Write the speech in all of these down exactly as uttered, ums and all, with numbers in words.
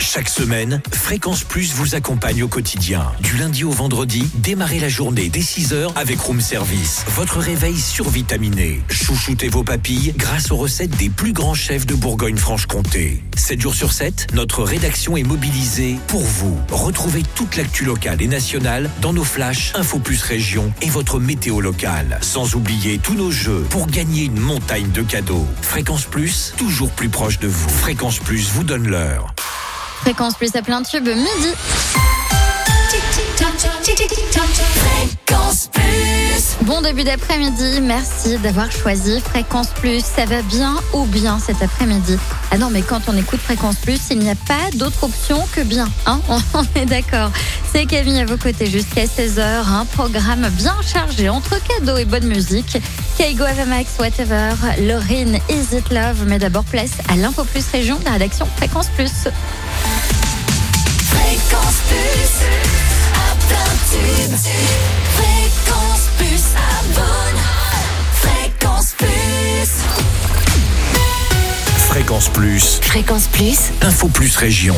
Chaque semaine, Fréquence Plus vous accompagne au quotidien. Du lundi au vendredi, démarrez la journée dès six heures avec Room Service. Votre réveil survitaminé. Chouchoutez vos papilles grâce aux recettes des plus grands chefs de Bourgogne-Franche-Comté. sept jours sur sept, notre rédaction est mobilisée pour vous. Retrouvez toute l'actu locale et nationale dans nos flashs Info Plus Région et votre météo locale. Sans oublier tous nos jeux pour gagner une montagne de cadeaux. Fréquence Plus, toujours plus proche de vous. Fréquence Plus vous donne l'heure. Fréquence Plus à plein tube, midi. Fréquence Plus. Bon début d'après-midi, merci d'avoir choisi Fréquence Plus. Ça va bien ou bien cet après-midi? Ah non, mais quand on écoute Fréquence Plus, il n'y a pas d'autre option que bien, hein, on est d'accord. C'est Camille à vos côtés jusqu'à seize heures, un programme bien chargé entre cadeaux et bonne musique. Kaigo, Avamax, Whatever, Laurine, Is It Love, mais d'abord place à l'Info Plus Région de la rédaction Fréquence Plus. Fréquence Plus, à plein tube. Fréquence Plus, à Bonne. Fréquence Plus. Fréquence Plus. Fréquence Plus. Info Plus Région.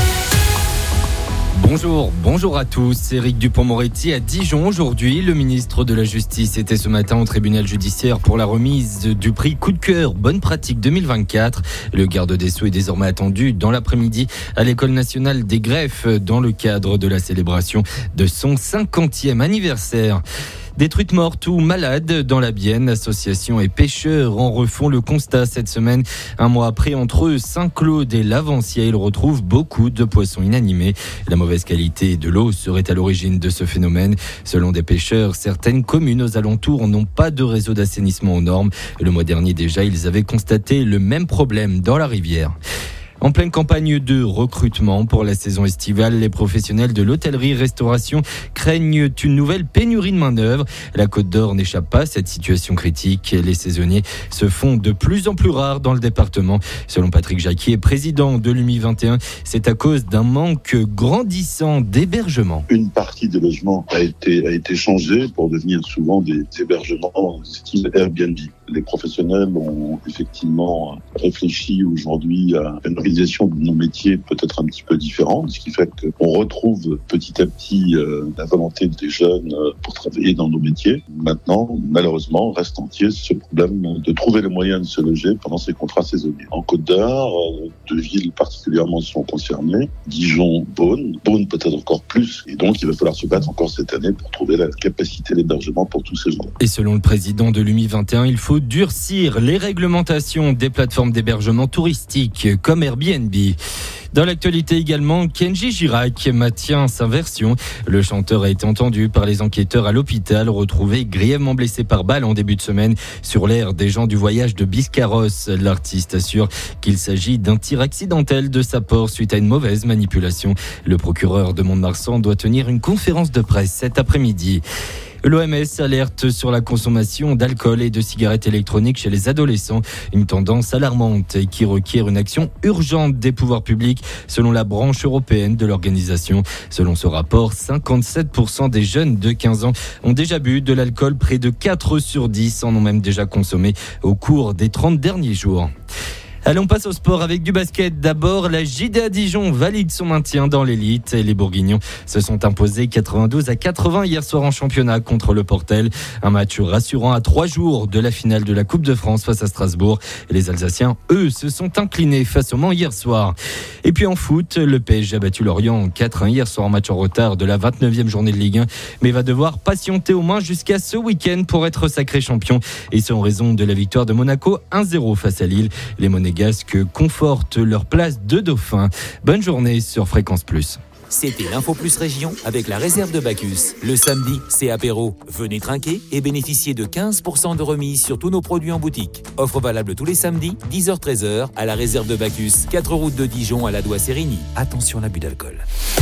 Bonjour, bonjour à tous. Éric Dupond-Moretti à Dijon aujourd'hui. Le ministre de la Justice était ce matin au tribunal judiciaire pour la remise du prix Coup de cœur Bonne Pratique deux mille vingt-quatre. Le garde des Sceaux est désormais attendu dans l'après-midi à l'École nationale des greffes dans le cadre de la célébration de son cinquantième anniversaire. Des truites mortes ou malades dans la Bienne, associations et pêcheurs en refont le constat cette semaine. Un mois après, entre Saint-Claude et Lavancière, ils retrouvent beaucoup de poissons inanimés. La mauvaise qualité de l'eau serait à l'origine de ce phénomène. Selon des pêcheurs, certaines communes aux alentours n'ont pas de réseau d'assainissement aux normes. Le mois dernier déjà, ils avaient constaté le même problème dans la rivière. En pleine campagne de recrutement pour la saison estivale, les professionnels de l'hôtellerie-restauration craignent une nouvelle pénurie de main-d'œuvre. La Côte d'Or n'échappe pas à cette situation critique. Les saisonniers se font de plus en plus rares dans le département. Selon Patrick Jacquier, président de l'U M I vingt et un, c'est à cause d'un manque grandissant d'hébergement. Une partie des logements a été, a été changée pour devenir souvent des hébergements style Airbnb. Les professionnels ont effectivement réfléchi aujourd'hui à une organisation de nos métiers peut-être un petit peu différente, ce qui fait qu'on retrouve petit à petit euh, la volonté des jeunes euh, pour travailler dans nos métiers. Maintenant, malheureusement, reste entier ce problème de trouver les moyens de se loger pendant ces contrats saisonniers. En Côte d'Or, euh, deux villes particulièrement sont concernées, Dijon, Beaune, Beaune peut-être encore plus, et donc il va falloir se battre encore cette année pour trouver la capacité d'hébergement pour tous ces gens. Et selon le président de l'U M I vingt et un, il faut durcir les réglementations des plateformes d'hébergement touristique comme Airbnb. Dans l'actualité également, Kenji Girac maintient sa version. Le chanteur a été entendu par les enquêteurs à l'hôpital, retrouvé grièvement blessé par balle en début de semaine sur l'aire des gens du voyage de Biscarrosse. L'artiste assure qu'il s'agit d'un tir accidentel de sa part suite à une mauvaise manipulation. Le procureur de Mont-de-Marsan doit tenir une conférence de presse cet après-midi. L'O M S alerte sur la consommation d'alcool et de cigarettes électroniques chez les adolescents, une tendance alarmante et qui requiert une action urgente des pouvoirs publics selon la branche européenne de l'organisation. Selon ce rapport, cinquante-sept pour cent des jeunes de quinze ans ont déjà bu de l'alcool, près de quatre sur dix en ont même déjà consommé au cours des trente derniers jours. Allez, on passe au sport avec du basket. D'abord, la J D A Dijon valide son maintien dans l'élite. Les Bourguignons se sont imposés quatre-vingt-douze à quatre-vingts hier soir en championnat contre le Portel. Un match rassurant à trois jours de la finale de la Coupe de France face à Strasbourg. Et les Alsaciens, eux, se sont inclinés face au Mans hier soir. Et puis en foot, le P S G a battu Lorient quatre un hier soir en match en retard de la vingt-neuvième journée de Ligue un, mais va devoir patienter au moins jusqu'à ce week-end pour être sacré champion. Et c'est en raison de la victoire de Monaco un zéro face à Lille. Les Monégasques confortent leur place de dauphin. Bonne journée sur Fréquence Plus. C'était l'Info Plus Région avec la réserve de Bacchus. Le samedi, c'est apéro. Venez trinquer et bénéficier de quinze pour cent de remise sur tous nos produits en boutique. Offre valable tous les samedis, dix heures treize heures, à la réserve de Bacchus, quatre route de Dijon à la Douai-Sérigny. Attention à l'abus d'alcool.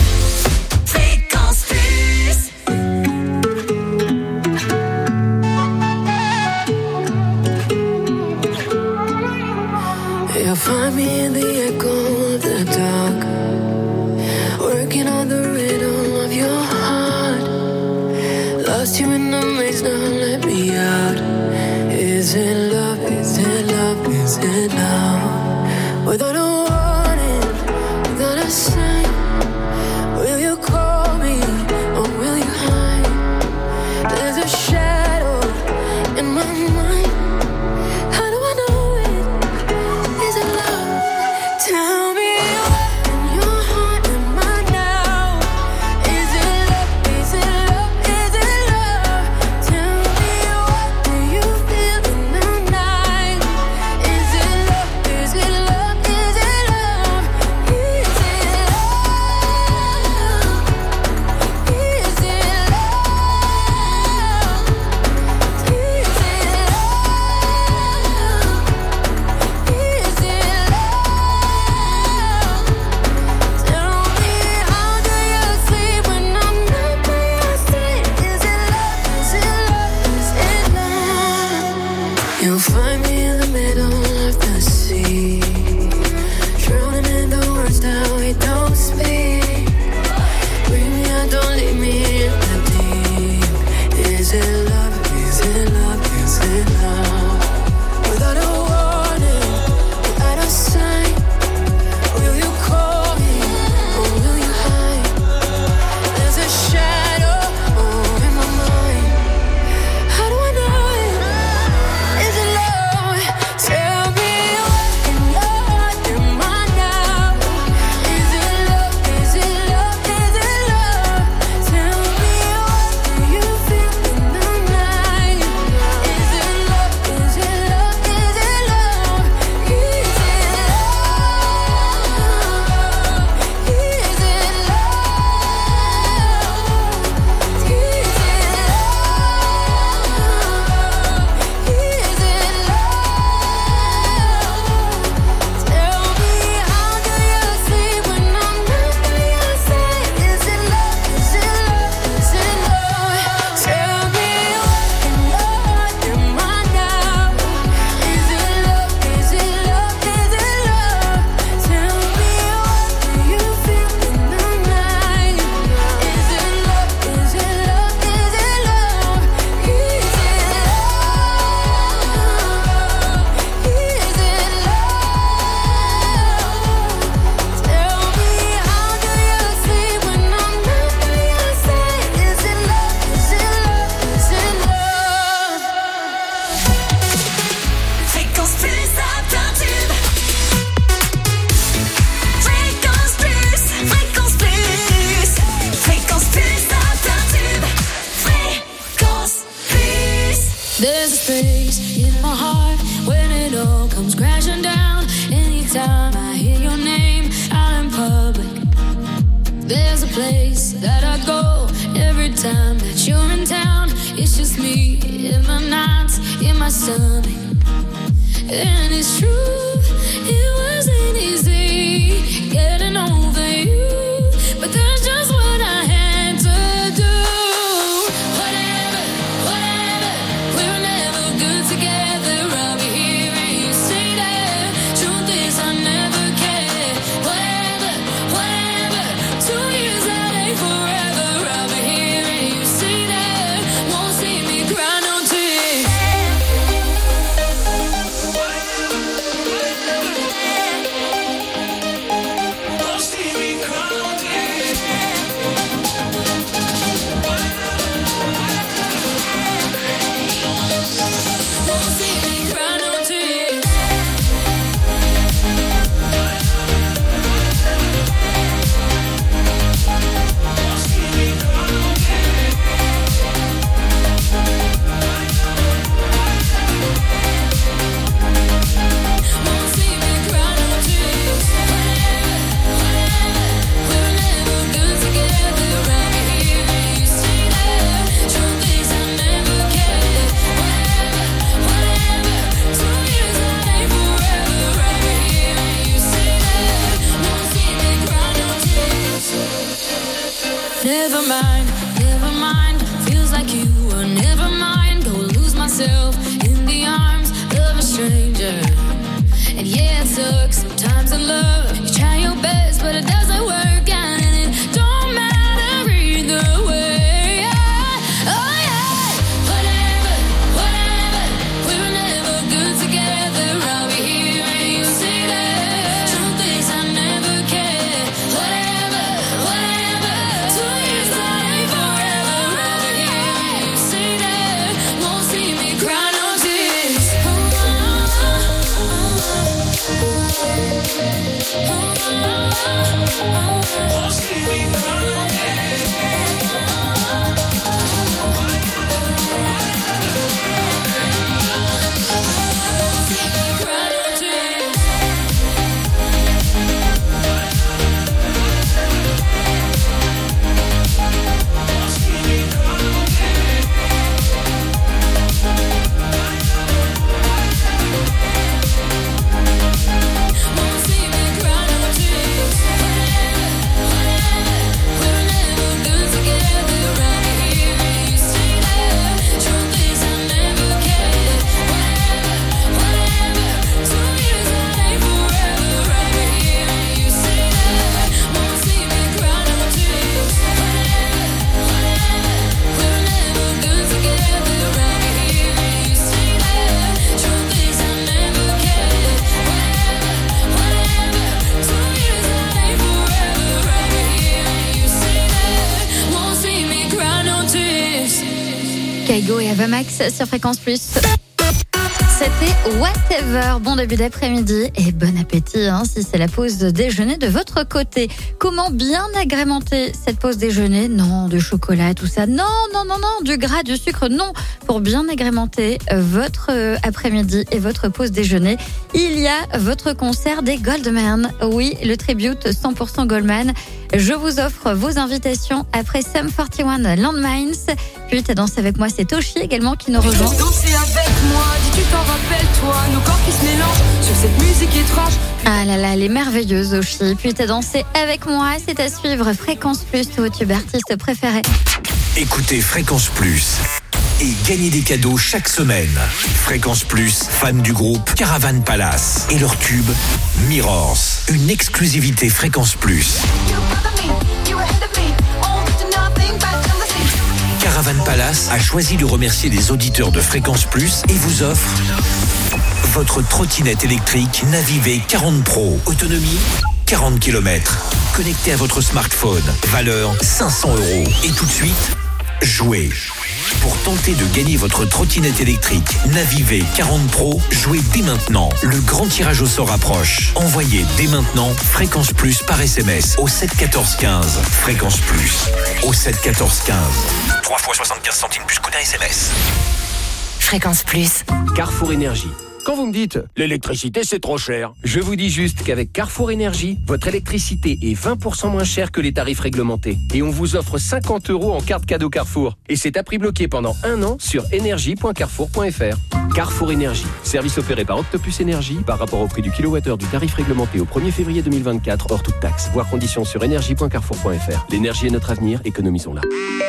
Fréquence Plus. You'll find me in the echo of the dark, working on the rhythm of your heart. Lost you in the maze, now let me out. Is it love, is it love, is it love? Without a warning, without a sign. place that I go. Every time that you're in town, it's just me in my nights, in my stomach. And it's true, it wasn't easy getting over you, but that's just what I had to do. Whatever, whatever, we were never good together. I'll be here and you say that. Truth is I never cared. Whatever, whatever, two years that ain't forever. I'll be here and you say that. Won't see me cry no tears. Never mind, never mind. Feels like you were never mind. Go lose myself in the arms of a stranger. And yeah, it sucks sometimes in love. You try your best, but it doesn't work out, and it don't matter either way. Oh yeah, whatever, whatever. We were never good together. I'll be here and you say that. Truth is I never cared. Whatever, whatever. Two years that ain't forever. I'll be here and you say that. Won't see me cry no tears. Oh, oh, Won't see me cry no tears. Cry no tears. Won't see me cry no tears. Whatever, whatever. We were never good together. I'll be here and you say that. Truth is I never cared. Whatever, whatever. Two years that ain't forever. I'll be here and you say that. Won't see me cry no tears. Whatever, whatever. We were never good together. I'll be here and you say that. Truth is I never cared. Whatever, whatever. Two years that ain't forever. I'll be here and you say that. Won't see me cry no tears. Kaigo et Avamax sur Fréquence Plus. C'était Whatever. Bon début d'après-midi et bon appétit hein, si c'est la pause déjeuner de votre côté. Comment bien agrémenter cette pause déjeuner? Non, du chocolat, tout ça. Non, non, non, non, du gras, du sucre, non. Pour bien agrémenter votre après-midi et votre pause déjeuner, il y a votre concert des Goldman. Oui, le tribute cent pour cent Goldman. Je vous offre vos invitations après Sum quarante et un Landmines. Puis t'as dansé avec moi, c'est Toshi également qui nous rejoint. Danser avec moi, dis tu t'en rappelles toi, nos corps qui se mélangent sur cette musique étrange. Ah là là, elle est merveilleuse Oshi. Puis t'as dansé avec moi, c'est à suivre. Fréquence Plus, tous vos tubes artistes préférés. Écoutez Fréquence Plus et gagnez des cadeaux chaque semaine. Fréquence Plus, fan du groupe Caravan Palace et leur tube Mirrors. Une exclusivité Fréquence Plus. Caravan Palace a choisi de remercier les auditeurs de Fréquence Plus et vous offre votre trottinette électrique Navivé quarante Pro. Autonomie quarante kilomètres. Connecté à votre smartphone. Valeur cinq cents euros. Et tout de suite, jouez. Pour tenter de gagner votre trottinette électrique Navivé quarante Pro, jouez dès maintenant. Le grand tirage au sort approche. Envoyez dès maintenant Fréquence Plus par S M S au sept quatorze quinze. Fréquence Plus au sept quatorze quinze. trois fois soixante-quinze centimes plus code S M S. Fréquence Plus. Carrefour Énergie. Quand vous me dites « l'électricité c'est trop cher », je vous dis juste qu'avec Carrefour Énergie, votre électricité est vingt pour cent moins chère que les tarifs réglementés. Et on vous offre cinquante euros en carte cadeau Carrefour. Et c'est à prix bloqué pendant un an sur énergie point carrefour point f r. Carrefour Énergie, service opéré par Octopus Énergie par rapport au prix du kilowattheure du tarif réglementé au premier février deux mille vingt-quatre hors toute taxe. Voir conditions sur énergie point carrefour point f r. L'énergie est notre avenir, économisons-la.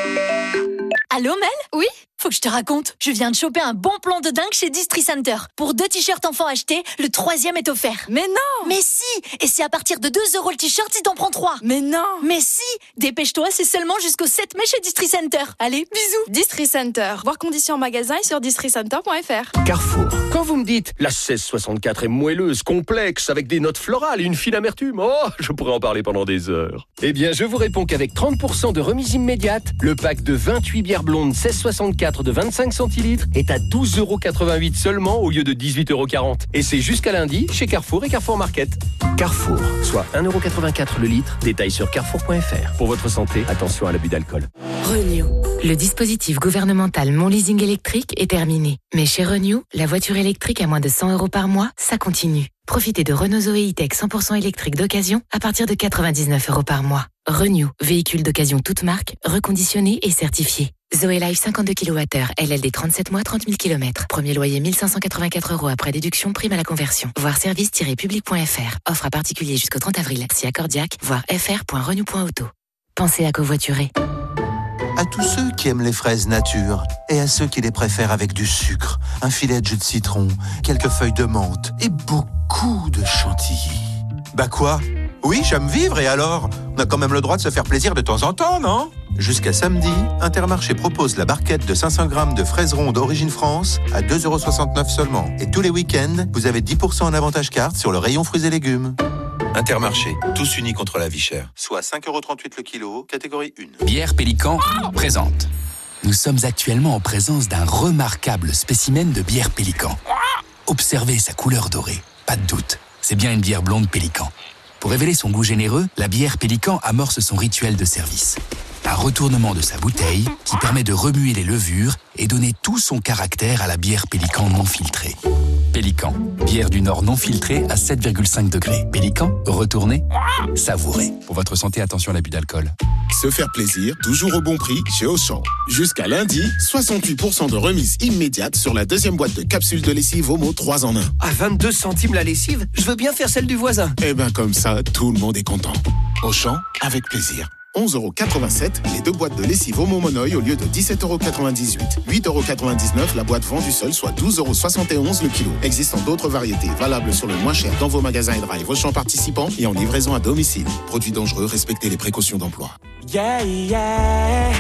Allô Mel ? Oui ? Faut que je te raconte. Je viens de choper un bon plan de dingue chez Distri Center. Pour deux t-shirts enfants achetés, le troisième est offert. Mais non ! Mais si ! Et c'est à partir de deux euros le t-shirt si t'en prends trois. Mais non ! Mais si ! Dépêche-toi, c'est seulement jusqu'au sept mai chez Distri Center. Allez, bisous ! Distri Center. Voir conditions en magasin et sur distri center point f r. Carrefour. Quand vous me dites la seize soixante-quatre est moelleuse, complexe, avec des notes florales et une fine amertume, oh, je pourrais en parler pendant des heures. Eh bien, je vous réponds qu'avec trente pour cent de remise immédiate, le pack de vingt-huit bières blondes seize soixante-quatre de vingt-cinq centilitres est à douze euros quatre-vingt-huit seulement au lieu de dix-huit euros quarante. Et c'est jusqu'à lundi chez Carrefour et Carrefour Market. Carrefour, soit un euro quatre-vingt-quatre le litre. Détail sur carrefour point f r. Pour votre santé, attention à l'abus d'alcool. Renew. Le dispositif gouvernemental Mon Leasing électrique est terminé. Mais chez Renew, la voiture électrique à moins de cent euros par mois, ça continue. Profitez de Renault Zoé E-Tech cent pour cent électrique d'occasion à partir de quatre-vingt-dix-neuf euros par mois. Renew, véhicule d'occasion toute marque, reconditionné et certifié. Zoé Life cinquante-deux kilowattheures, L L D trente-sept mois, trente mille kilomètres. Premier loyer mille cinq cent quatre-vingt-quatre euros après déduction, prime à la conversion. Voir service tiret public point f r. Offre à particulier jusqu'au trente avril. Si accordiaque, voir f r point renew point auto. Pensez à covoiturer. À tous ceux qui aiment les fraises nature et à ceux qui les préfèrent avec du sucre, un filet de jus de citron, quelques feuilles de menthe et beaucoup de chantilly. Bah quoi ? Oui, j'aime vivre et alors ? On a quand même le droit de se faire plaisir de temps en temps, non ? Jusqu'à samedi, Intermarché propose la barquette de cinq cents grammes de fraises rondes Origine France à deux euros soixante-neuf seulement. Et tous les week-ends, vous avez dix pour cent en avantage carte sur le rayon fruits et légumes. Intermarché, tous unis contre la vie chère. Soit cinq euros trente-huit le kilo, catégorie un. Bière Pélican présente. Nous sommes actuellement en présence d'un remarquable spécimen de bière Pélican. Observez sa couleur dorée. Pas de doute, c'est bien une bière blonde Pélican. Pour révéler son goût généreux, la bière Pélican amorce son rituel de service. Un retournement de sa bouteille qui permet de remuer les levures et donner tout son caractère à la bière Pélican non filtrée. Pélican, bière du Nord non filtrée à sept virgule cinq degrés. Pélican, retournez, savourez. Pour votre santé, attention à l'abus d'alcool. Se faire plaisir, toujours au bon prix chez Auchan. Jusqu'à lundi, soixante-huit pour cent de remise immédiate sur la deuxième boîte de capsules de lessive Omo trois en un. À vingt-deux centimes la lessive, je veux bien faire celle du voisin. Eh ben comme ça, tout le monde est content. Auchan, avec plaisir. onze euros quatre-vingt-sept, les deux boîtes de lessive Omo Monoï au lieu de dix-sept euros quatre-vingt-dix-huit. huit euros quatre-vingt-dix-neuf la boîte vendue seule, soit douze euros soixante et onze le kilo. Existant d'autres variétés, valables sur le moins cher dans vos magasins et drive Auchan participants et en livraison à domicile. Produits dangereux, respectez les précautions d'emploi. Yeah, yeah,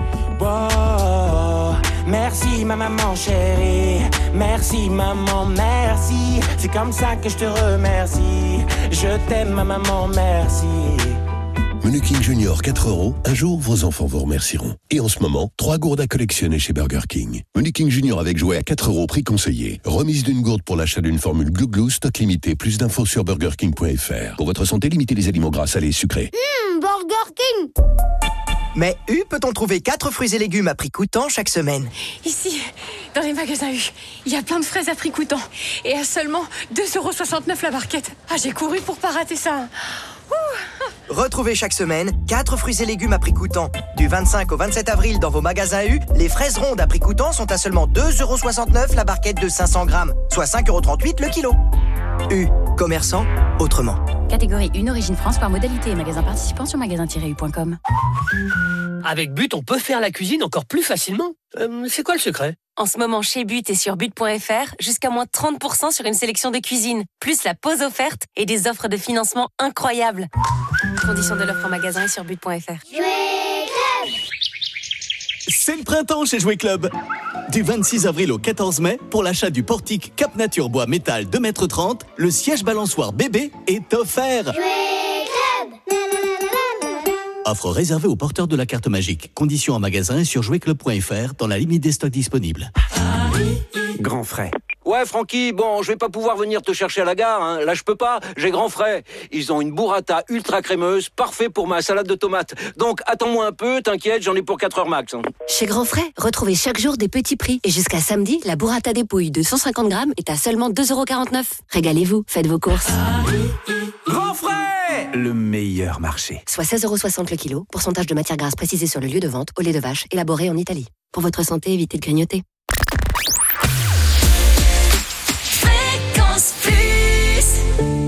wow. Merci ma maman chérie, merci maman, merci. C'est comme ça que je te remercie. Je t'aime ma maman, merci. Menu King Junior quatre euros, un jour vos enfants vous remercieront. Et en ce moment, trois gourdes à collectionner chez Burger King. Menu King Junior avec jouet à quatre euros, prix conseillé. Remise d'une gourde pour l'achat d'une formule Glou Glou, stock limité. Plus d'infos sur burger king point f r. Pour votre santé, limitez les aliments gras, salés et sucrés. Mmh, Burger King. Mais U peut-on trouver quatre fruits et légumes à prix coûtant chaque semaine? Ici, dans les magasins U, il y a plein de fraises à prix coûtant. Et à seulement deux euros soixante-neuf la barquette. Ah, j'ai couru pour pas rater ça. Ouh. Retrouvez chaque semaine quatre fruits et légumes à prix coûtant. Du vingt-cinq au vingt-sept avril dans vos magasins U, les fraises rondes à prix coûtant sont à seulement deux euros soixante-neuf la barquette de cinq cents grammes, soit cinq euros trente-huit le kilo. U, commerçant autrement. Catégorie un Origine France par modalité et magasin participant sur magasin tiret u point com. Avec But, on peut faire la cuisine encore plus facilement. Euh, c'est quoi le secret? En ce moment, chez But et sur but point f r, jusqu'à moins trente pour cent sur une sélection de cuisine, plus la pause offerte et des offres de financement incroyables. Conditions de l'offre en magasin et sur but point f r. C'est le printemps chez Jouet Club. Du vingt-six avril au quatorze mai, pour l'achat du portique Cap Nature Bois Métal deux mètres trente, le siège balançoire bébé est offert. Jouet Club. Offre réservée aux porteurs de la carte magique. Conditions en magasin et sur jouet club point f r dans la limite des stocks disponibles. Grand frais. Ouais, Francky, bon, je vais pas pouvoir venir te chercher à la gare, hein. Là, je peux pas, j'ai grand frais. Ils ont une burrata ultra crémeuse, parfait pour ma salade de tomates. Donc, attends-moi un peu, t'inquiète, j'en ai pour quatre heures max. Hein. Chez Grand Frais, retrouvez chaque jour des petits prix. Et jusqu'à samedi, la burrata des Pouilles de cent cinquante grammes est à seulement deux euros quarante-neuf. Régalez-vous, faites vos courses. Grand Frais, le meilleur marché. Soit seize euros soixante le kilo, pourcentage de matière grasse précisé sur le lieu de vente, au lait de vache, élaboré en Italie. Pour votre santé, évitez de grignoter. Fréquence Plus.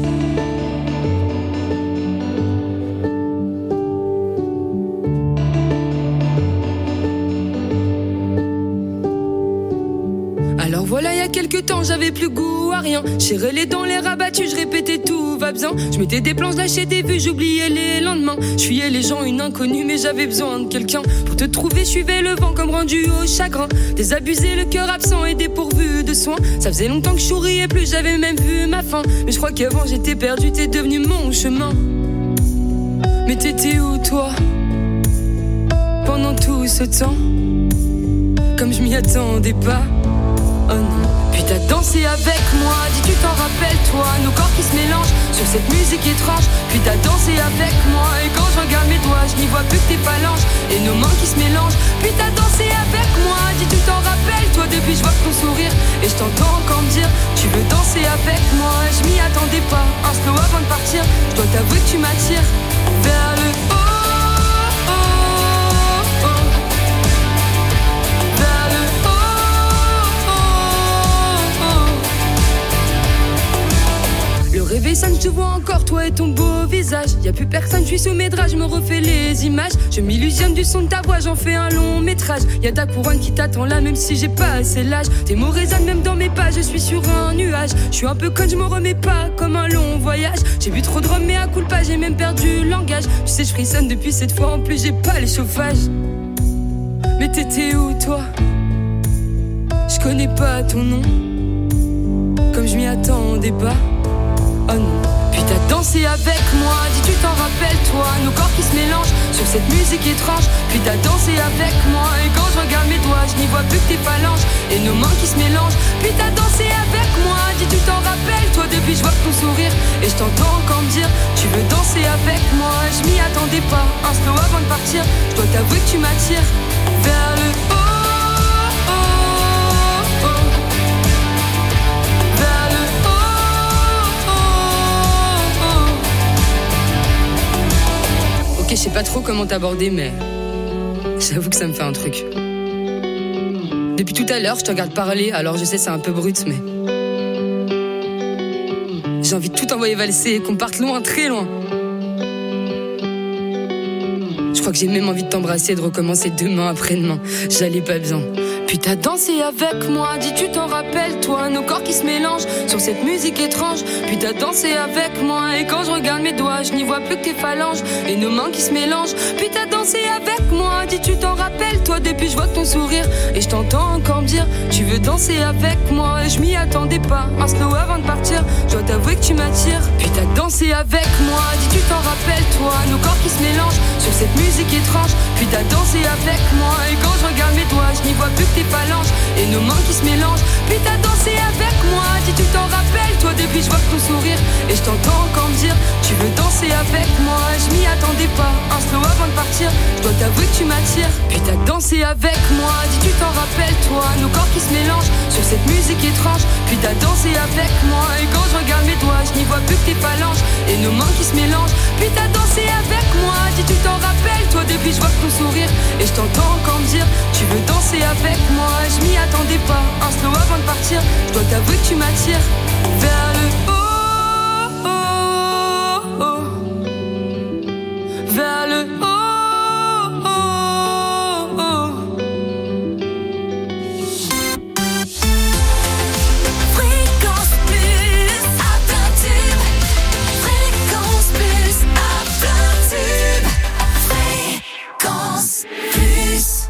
Alors voilà, il y a quelques temps, j'avais plus goût à rien. J'irais les dents, les rabattus, je répétais tout va bien. Je mettais des planches, lâchais des vues, j'oubliais les lendemains. Je fuyais les gens, une inconnue, mais j'avais besoin de quelqu'un. Pour te trouver, je suivais le vent comme rendu au chagrin. Désabusé, le cœur absent et dépourvu de soins. Ça faisait longtemps que je souriais plus, j'avais même vu ma fin. Mais je crois qu'avant j'étais perdu, t'es devenu mon chemin. Mais t'étais où toi, pendant tout ce temps? Comme je m'y attendais pas. Oh non. Puis t'as dansé avec moi, dis tu t'en rappelles toi, nos corps qui se mélangent sur cette musique étrange. Puis t'as dansé avec moi, et quand je regarde mes doigts, je n'y vois plus que tes phalanges et nos mains qui se mélangent. Puis t'as dansé avec moi, dis tu t'en rappelles toi, depuis je vois ton sourire et je t'entends encore me dire tu veux danser avec moi. Je m'y attendais pas, un slow avant de partir, je dois t'avouer que tu m'attires vers le haut. Le réveil sonne, je te vois encore, toi et ton beau visage. Y'a plus personne, je suis sous mes draps, je me refais les images. Je m'illusionne du son de ta voix, j'en fais un long métrage. Y'a ta couronne qui t'attend là, même si j'ai pas assez l'âge. Tes mots résonnent même dans mes pas, je suis sur un nuage. Je suis un peu conne, je me remets pas comme un long voyage. J'ai bu trop de rhum, mais à coup de pas, j'ai même perdu le langage. Tu sais, je frissonne depuis cette fois, en plus j'ai pas les chauffages. Mais t'étais où toi? Je connais pas ton nom, comme je m'y attendais pas. Oh non. Puis t'as dansé avec moi, dis tu t'en rappelles toi, nos corps qui se mélangent sur cette musique étrange. Puis t'as dansé avec moi, et quand je regarde mes doigts, je n'y vois plus que tes phalanges et nos mains qui se mélangent. Puis t'as dansé avec moi, dis tu t'en rappelles toi, depuis je vois ton sourire et je t'entends encore me dire tu veux danser avec moi. Je m'y attendais pas, un slow avant de partir, je dois t'avouer que tu m'attires vers le haut. Je sais pas trop comment t'aborder, mais j'avoue que ça me fait un truc. Depuis tout à l'heure, je te regarde parler, alors je sais c'est un peu brut, mais j'ai envie de tout envoyer valser, qu'on parte loin, très loin. Je crois que j'ai même envie de t'embrasser, de recommencer demain après-demain. J'allais pas bien. Puis t'as dansé avec moi, dis tu t'en rappelles toi, nos corps qui se mélangent sur cette musique étrange. Puis t'as dansé avec moi, et quand je regarde mes doigts, je n'y vois plus que tes phalanges et nos mains qui se mélangent. Puis t'as dansé avec moi, dis tu t'en rappelles toi, depuis je vois ton sourire et je t'entends encore me dire tu veux danser avec moi. Et je m'y attendais pas, un slow avant de partir, je dois t'avouer que tu m'attires. Puis t'as dansé avec moi, dis tu t'en rappelles toi, nos corps qui se mélangent sur cette musique étrange. Puis t'as dansé avec moi, et quand je regarde mes doigts, je n'y vois plus que tes phalanges et nos mains qui se mélangent. Puis t'as dansé avec moi, dis tu t'en rappelles toi, depuis je vois ton sourire et je t'entends encore me dire tu veux danser avec moi. Je m'y attendais pas, un slow avant de partir, je dois t'avouer que tu m'attires. Puis t'as dansé avec moi, dis tu t'en rappelles toi, nos corps qui se mélangent sur cette musique étrange. Puis t'as dansé avec moi, et quand je regarde mes doigts, je n'y vois plus que tes phalanges et nos mains qui se mélangent. Puis t'as dansé avec moi, dis tu t'en rappelles toi, depuis je vois ton sourire et je t'entends encore me dire tu veux danser avec moi. Je m'y attendais pas, un slow avant de partir, je dois t'avouer que tu m'attires vers le haut, oh, oh, vers le haut, oh, oh. Fréquence Plus à plein tube. Fréquence Plus à plein tube. Fréquence Plus.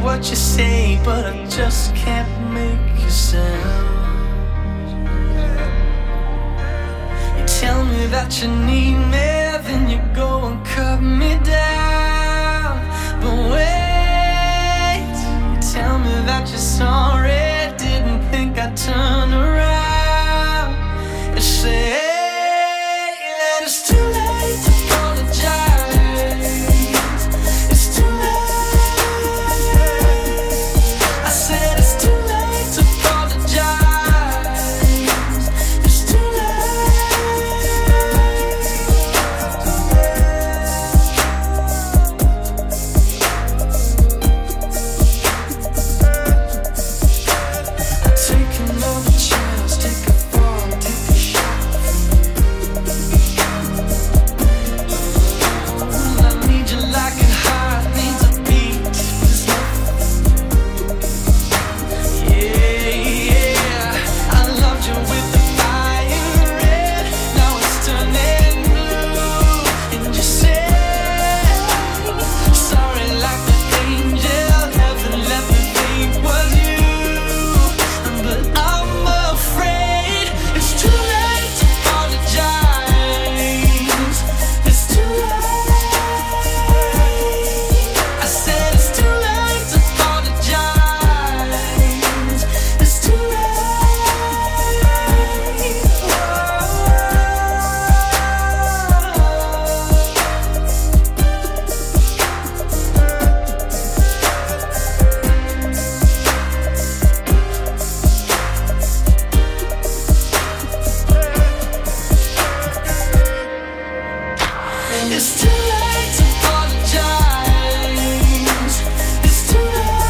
what you say, but I just can't make a sound. You tell me that you need me, then you go and cut me down. But wait, you tell me that you're sorry, didn't think I'd turn around. You say that it's too late to apologize. It's too late. I said it's too late to apologize. It's too take another chance, take a fall, take a shot. I need you like a heart needs a beat. Yeah, yeah. I loved you with the fire red. Now it's turning blue. And you say sorry like an angel. Heaven let me think was you. But I'm afraid it's too late to apologize. It's too late. I said it's too late to apologize. It's too late. It's too late to apologize. It's too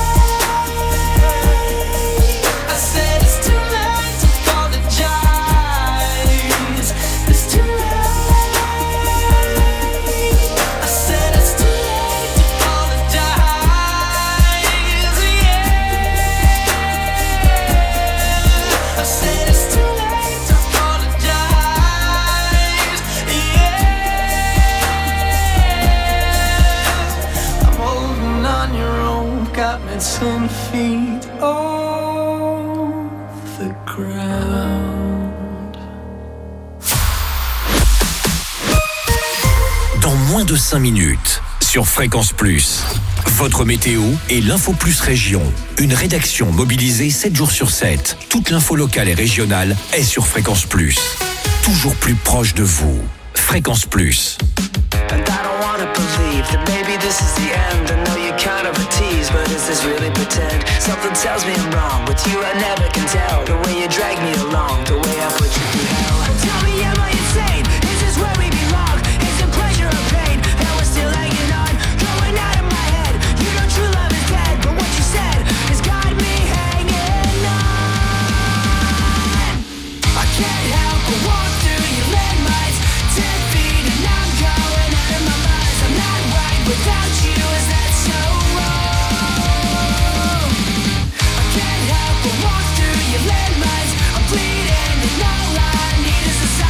late. I said it's too late to apologize. It's too late. I said it's too late to apologize. Yeah. I said it's too late to apologize. Yeah. I'm holding on your own, got me ten feet off the ground. Dans moins de cinq minutes, sur Fréquence Plus, votre météo et l'Info Plus Région. Une rédaction mobilisée sept jours sur sept. Toute l'info locale et régionale est sur Fréquence Plus. Toujours plus proche de vous. Fréquence Plus. And I don't wanna believe that maybe this is the end. I know you're kind of a tease, but is this really pretend? Something tells me I'm wrong. With you I never can tell. The way you drag me along, the way I put you through hell. Tell me, am I insane? Is this where we belong? Is it pleasure or pain? That we're still hanging on, going out of my head. You know true love is dead, but what you said has got me hanging on. I can't help but walk through your landmines. Ten feet and I'm going out of my mind. I'm not right without you, is that so wrong? I can't help but walk through your landmines. I'm bleeding and all I need is a sign.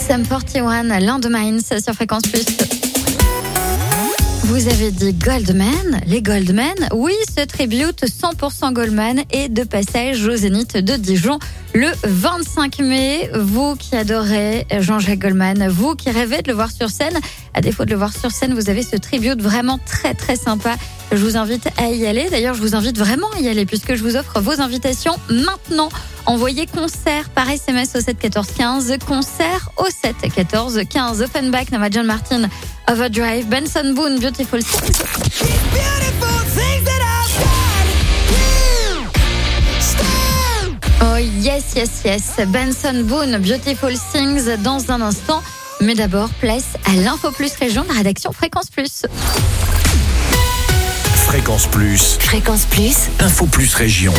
Sum quarante et un, Landmines sur Fréquence Plus. Vous avez dit Goldman, les Goldman. Oui, ce tribute cent pour cent Goldman est de passage au Zénith de Dijon le vingt-cinq mai. Vous qui adorez Jean-Jacques Goldman, vous qui rêvez de le voir sur scène, à défaut de le voir sur scène, vous avez ce tribute vraiment très très sympa. Je vous invite à y aller. D'ailleurs, je vous invite vraiment à y aller puisque je vous offre vos invitations maintenant. Envoyez concert par S M S au sept quatorze quinze, concert au sept quatorze quinze. Offenbach, Nova John Martin, Overdrive, Benson Boone, Beautiful Things. Oh yes, yes, yes. Benson Boone, Beautiful Things dans un instant. Mais d'abord, place à l'Info Plus Région de la rédaction Fréquence Plus. Fréquence Plus. Fréquence Plus. Info Plus Région.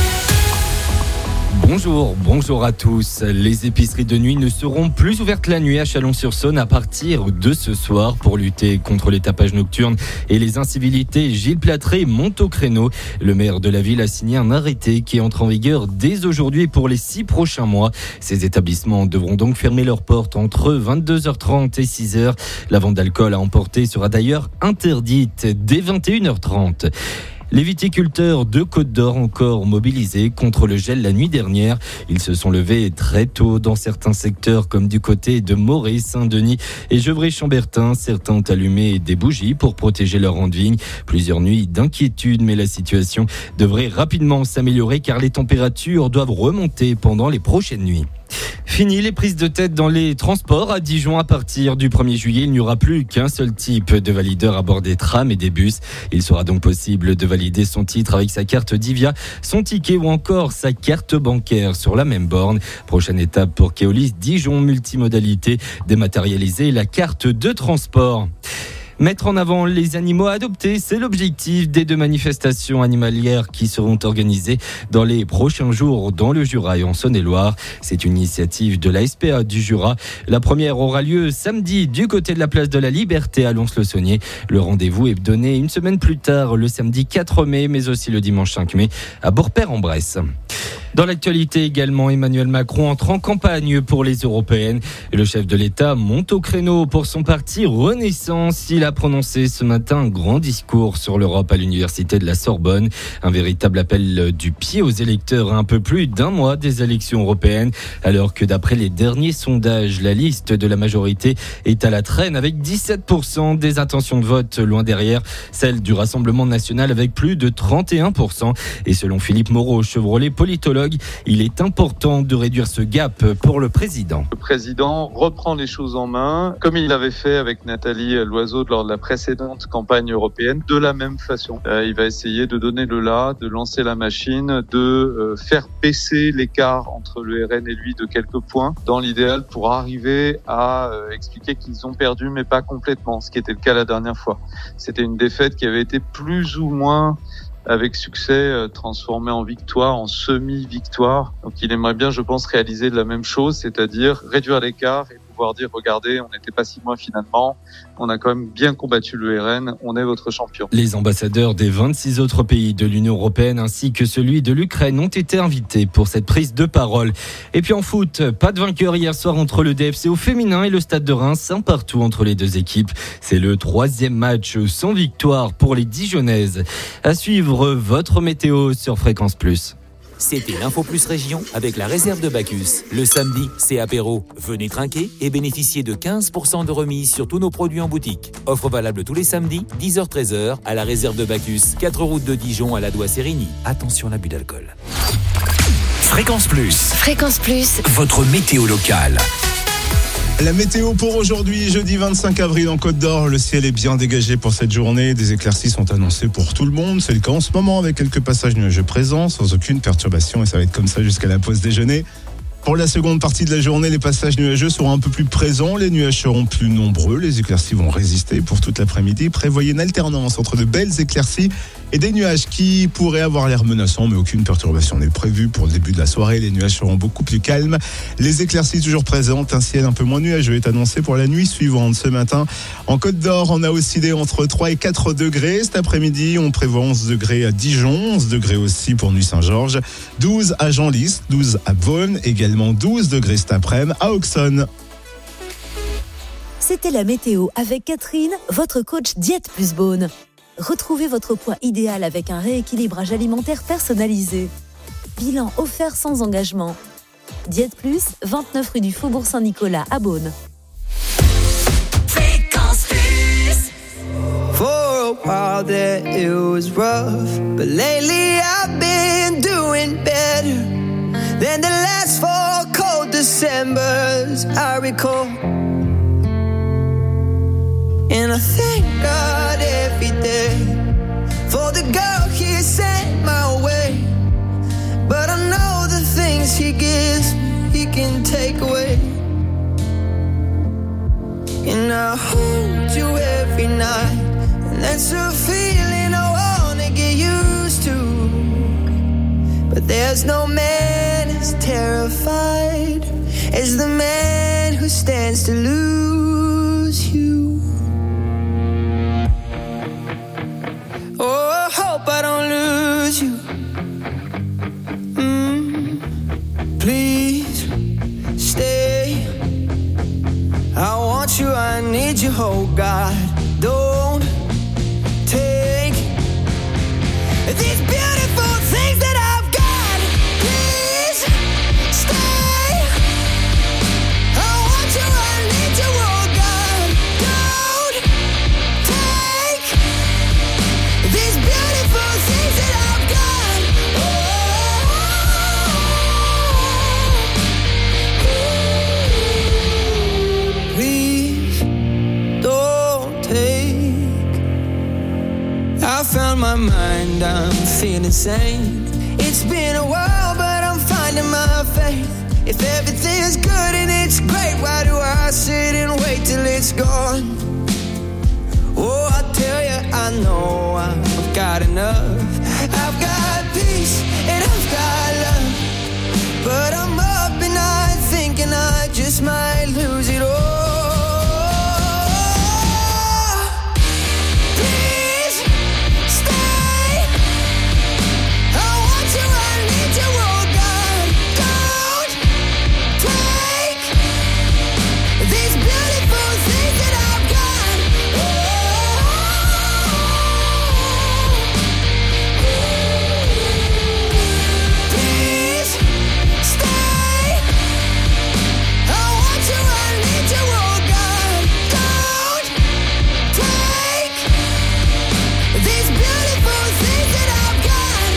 Bonjour, bonjour à tous. Les épiceries de nuit ne seront plus ouvertes la nuit à Chalon-sur-Saône à partir de ce soir pour lutter contre les tapages nocturnes et les incivilités. Gilles Platré monte au créneau. Le maire de la ville a signé un arrêté qui entre en vigueur dès aujourd'hui pour les six prochains mois. Ces établissements devront donc fermer leurs portes entre vingt-deux heures trente et six heures. La vente d'alcool à emporter sera d'ailleurs interdite dès vingt et une heures trente. Les viticulteurs de Côte-d'Or encore mobilisés contre le gel la nuit dernière. Ils se sont levés très tôt dans certains secteurs comme du côté de Morée, Saint-Denis et Gevrey-Chambertin. Certains ont allumé des bougies pour protéger leurs rangs de vigne. Plusieurs nuits d'inquiétude, mais la situation devrait rapidement s'améliorer car les températures doivent remonter pendant les prochaines nuits. Fini les prises de tête dans les transports. À Dijon, à partir du premier juillet, il n'y aura plus qu'un seul type de valideur à bord des trams et des bus. Il sera donc possible de valider son titre avec sa carte Divia, son ticket ou encore sa carte bancaire sur la même borne. Prochaine étape pour Keolis Dijon Multimodalité, dématérialiser la carte de transport. Mettre en avant les animaux adoptés, c'est l'objectif des deux manifestations animalières qui seront organisées dans les prochains jours dans le Jura et en Saône-et-Loire. C'est une initiative de la S P A du Jura. La première aura lieu samedi du côté de la place de la Liberté à Lons-le-Saunier. Le rendez-vous est donné une semaine plus tard, le samedi quatre mai, mais aussi le dimanche cinq mai à Bourg-Père-en-Bresse. Dans l'actualité également, Emmanuel Macron entre en campagne pour les européennes. Le chef de l'État monte au créneau pour son parti Renaissance. Il a prononcé ce matin un grand discours sur l'Europe à l'université de la Sorbonne. Un véritable appel du pied aux électeurs à un peu plus d'un mois des élections européennes. Alors que d'après les derniers sondages, la liste de la majorité est à la traîne avec dix-sept pour cent des intentions de vote, loin derrière celle du Rassemblement national avec plus de trente et un pour cent. Et selon Philippe Moreau, Chevrolet politologue, il est important de réduire ce gap pour le président. Le président reprend les choses en main, comme il l'avait fait avec Nathalie Loiseau lors de la précédente campagne européenne, de la même façon. Euh, il va essayer de donner le là, de lancer la machine, de euh, faire baisser l'écart entre le R N et lui de quelques points, dans l'idéal pour arriver à euh, expliquer qu'ils ont perdu, mais pas complètement, ce qui était le cas la dernière fois. C'était une défaite qui avait été plus ou moins avec succès euh, transformé en victoire, en semi-victoire. Donc il aimerait bien, je pense, réaliser la même chose, c'est-à-dire réduire l'écart et pouvoir dire, regardez, on n'était pas si loin finalement, on a quand même bien combattu le R N, on est votre champion. Les ambassadeurs des vingt-six autres pays de l'Union européenne ainsi que celui de l'Ukraine ont été invités pour cette prise de parole. Et puis en foot, pas de vainqueur hier soir entre le D F C au féminin et le Stade de Reims, un partout entre les deux équipes. C'est le troisième match sans victoire pour les Dijonnaises. À suivre votre météo sur Fréquence Plus. C'était l'Info Plus Région avec la réserve de Bacchus. Le samedi, c'est apéro. Venez trinquer et bénéficier de quinze pour cent de remise sur tous nos produits en boutique. Offre valable tous les samedis, dix heures treize heures, à la réserve de Bacchus, quatre route de Dijon à la Doigt-Sérigny. Attention à l'abus d'alcool. Fréquence Plus. Fréquence Plus. Votre météo locale. La météo pour aujourd'hui, jeudi vingt-cinq avril en Côte d'Or. Le ciel est bien dégagé pour cette journée. Des éclaircies sont annoncées pour tout le monde. C'est le cas en ce moment avec quelques passages nuageux présents, sans aucune perturbation. Et ça va être comme ça jusqu'à la pause déjeuner. Pour la seconde partie de la journée, les passages nuageux seront un peu plus présents. Les nuages seront plus nombreux. Les éclaircies vont résister pour toute l'après-midi. Prévoyez une alternance entre de belles éclaircies et des nuages qui pourraient avoir l'air menaçants, mais aucune perturbation n'est prévue pour le début de la soirée. Les nuages seront beaucoup plus calmes. Les éclaircies toujours présentes. Un ciel un peu moins nuageux est annoncé pour la nuit suivante. Ce matin, en Côte d'Or, on a oscillé entre trois et quatre degrés. Cet après-midi, on prévoit onze degrés à Dijon, onze degrés aussi pour Nuit-Saint-Georges, douze à Genlis, douze à Beaune, également douze degrés cet après-midi à Auxonne. C'était la météo avec Catherine, votre coach Diète Plus Bone. Retrouvez votre poids idéal avec un rééquilibrage alimentaire personnalisé. Bilan offert sans engagement. Diète Plus, vingt-neuf rue du Faubourg Saint-Nicolas à Beaune. Fréquence Plus. For a while there it was rough, but lately I've been doing better than the last four cold Decembers I recall. And I thank God every day for the girl He sent my way. But I know the things He gives me, He can take away. And I hold you every night, and that's a feeling I wanna get used to. But there's no man as terrified as the man who stands to lose you. Oh, I hope I don't lose you. Mm, please stay. I want you, I need you, oh God. Don't take these beautiful things that I've got. Please stay. I want you, I need you, oh God. Don't take these beautiful things that I've got. Oh, please don't take. I found my mind, I'm feeling sane. It's been a while, but I'm finding my faith. If everything's good and it's great, why do I sit and wait till it's gone? Oh, I tell you, I know I've got enough. I've got peace and I've got love, but I'm up and I thinking I just might lose it all. Please stay. I want you, I need you, oh God. Don't take these beautiful things that I've got. Please stay. I want you, I need you, oh God. Don't take these beautiful things that I've got.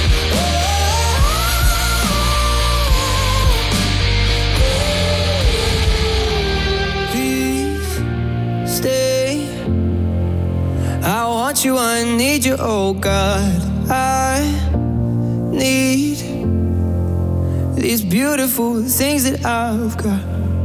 Please stay. I want you, I need you, oh God. I need these beautiful things that I've got.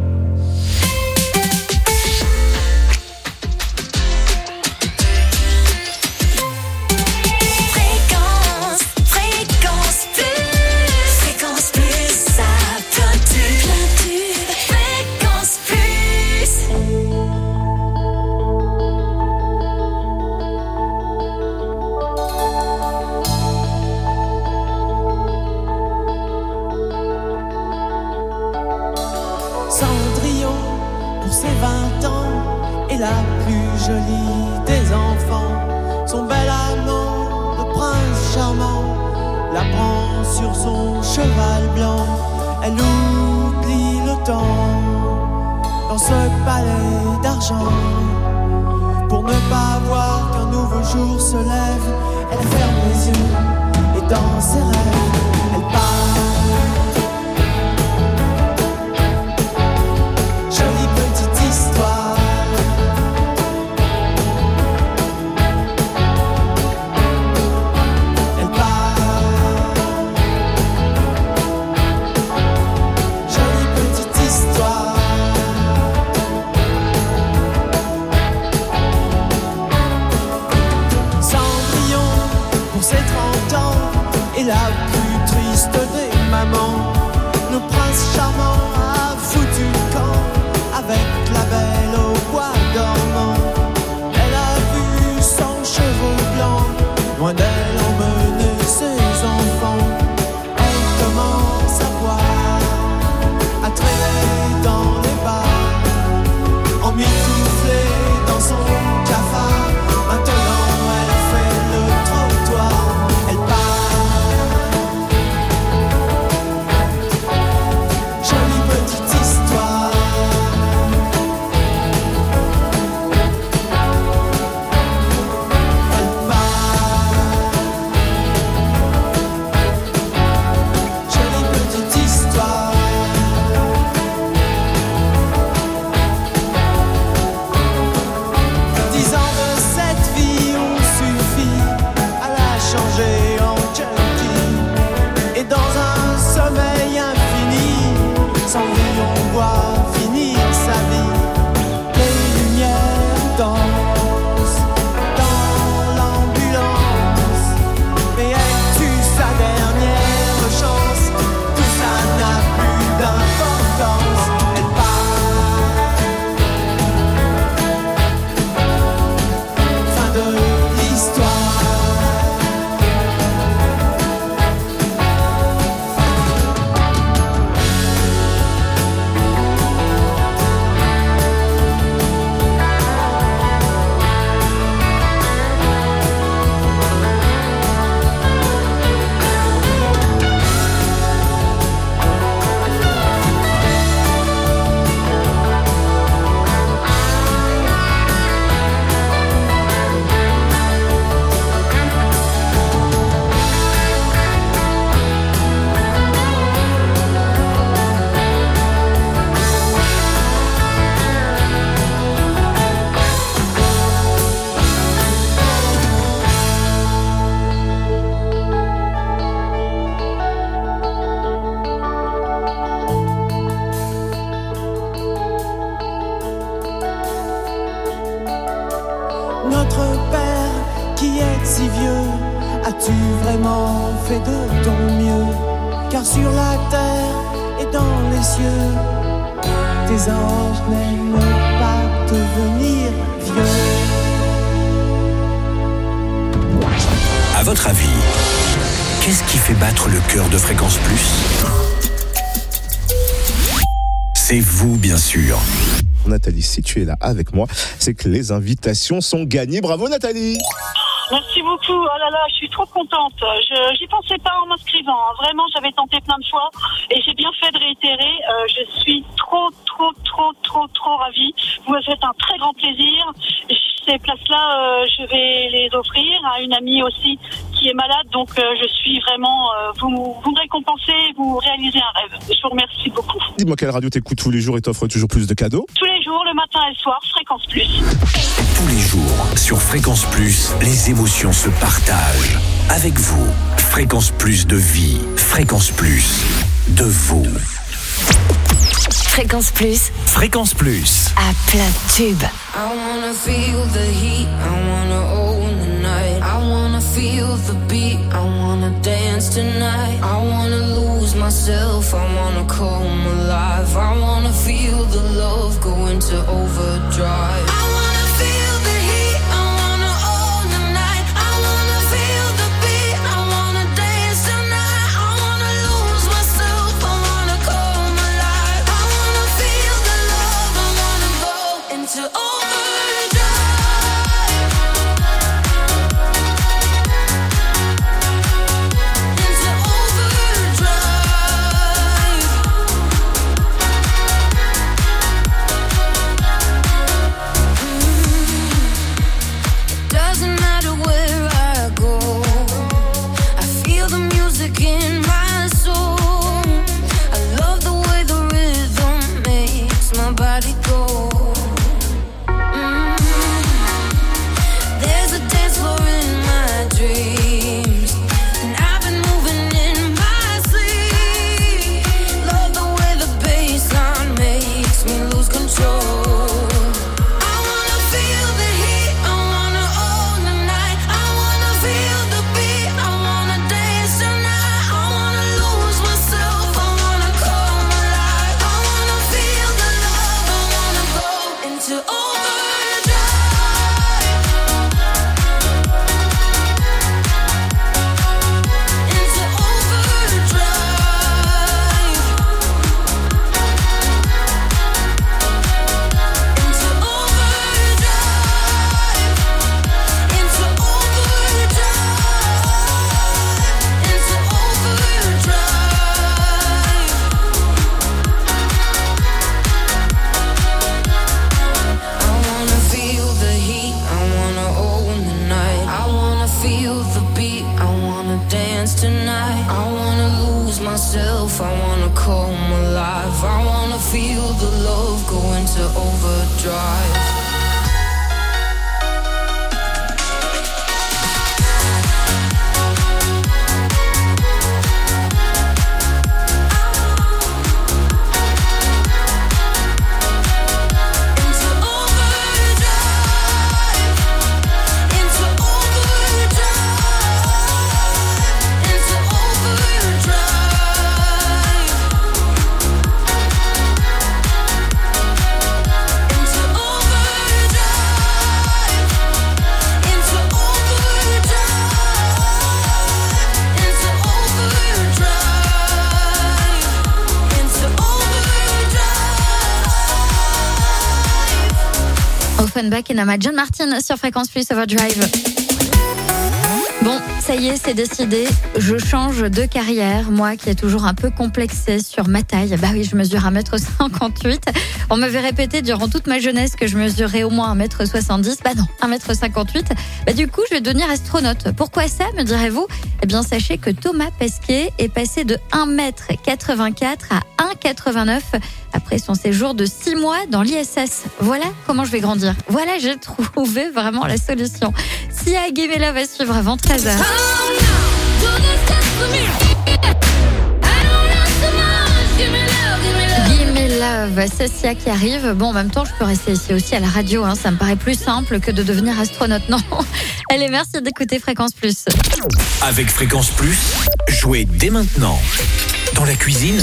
Fréquence, fréquence plus. Fréquence plus, ça plein tube, plein tube. Fréquence plus. Cendrillon, pour ses vingt ans, est la plus jolie des enfants. Son bel amant, le prince charmant, la prend sur son cheval blanc. Elle oublie le temps dans ce palais d'argent. Pour ne pas voir qu'un nouveau jour se lève, elle ferme les yeux et dans ses rêves, elle part. Jolie petite histoire. Elle part. Jolie petite histoire. Cendrillon, pour ses trente ans, est la plus triste des mamans. Le prince charmant a foutu le camp avec la belle au bois dormant. Elle a vu son cheveu blanc, loin d'elle emmener ses enfants. Elle commence à boire, à traîner dans les bars, emmitouflée fais de ton mieux, car sur la terre et dans les cieux, tes anges n'aiment pas devenir vieux. À votre avis, qu'est-ce qui fait battre le cœur de Fréquence Plus ? C'est vous, bien sûr. Nathalie, si tu es là avec moi, c'est que les invitations sont gagnées. Bravo Nathalie! Merci beaucoup. Oh là là, je suis trop contente. Je j'y pensais pas en m'inscrivant. Vraiment, j'avais tenté plein de fois et j'ai bien fait de réitérer. Euh, je suis trop, trop, trop, trop, trop ravie. Vous me faites un très grand plaisir. Ces places-là, euh, je vais les offrir à une amie aussi qui est malade. Donc, euh, je suis vraiment... Euh, vous, vous me récompensez, vous réalisez un rêve. Je vous remercie beaucoup. Dis-moi quelle radio t'écoutes tous les jours et t'offre toujours plus de cadeaux? Tous les jours, le matin et le soir, Fréquence Plus. Tous les jours, sur Fréquence Plus, les émotions se partagent. Avec vous, Fréquence Plus de vie, Fréquence Plus de vous. Fréquence Plus. Fréquence Plus. À plein de tubes. I wanna feel the heat, I wanna own the night. I wanna feel the beat, I wanna dance tonight. I wanna lose myself, I wanna come alive. I wanna feel the love go into overdrive. I wanna feel the heat, I wanna own the night. I wanna feel the beat, I wanna dance tonight. I wanna lose myself, I wanna come alive. I wanna feel the love, I wanna go into overdrive. In my soul, I love the way the rhythm makes my body go. Mm. There's a dance floor in my dreams, and I've been moving in my sleep. Love the way the bassline makes me lose control. I wanna feel the heat, I wanna own the night. I wanna feel the beat, I wanna dance tonight. Tonight, I wanna lose myself, I wanna come alive. I wanna feel the love go into overdrive. Offenbach et Nama, John Martin sur Fréquence Plus Overdrive. Bon, ça y est, c'est décidé. Je change de carrière. Moi qui est toujours un peu complexée sur ma taille. Bah oui, je mesure un mètre cinquante-huit. On m'avait répété durant toute ma jeunesse que je mesurais au moins un mètre soixante-dix. Bah non, un mètre cinquante-huit. Bah du coup, je vais devenir astronaute. Pourquoi ça, me direz-vous? Eh bien, sachez que Thomas Pesquet est passé de un mètre quatre-vingt-quatre à un mètre quatre-vingt-neuf après son séjour de six mois dans l'I S S. Voilà comment je vais grandir. Voilà, j'ai trouvé vraiment la solution. Sia Guimela va suivre avant treize heures. Gimme Love rêve. Sassia qui arrive. Bon, en même temps, je peux rester ici aussi à la radio. Hein. Ça me paraît plus simple que de devenir astronaute. Non. Allez, merci d'écouter Fréquence Plus. Avec Fréquence Plus, jouez dès maintenant. Dans la cuisine,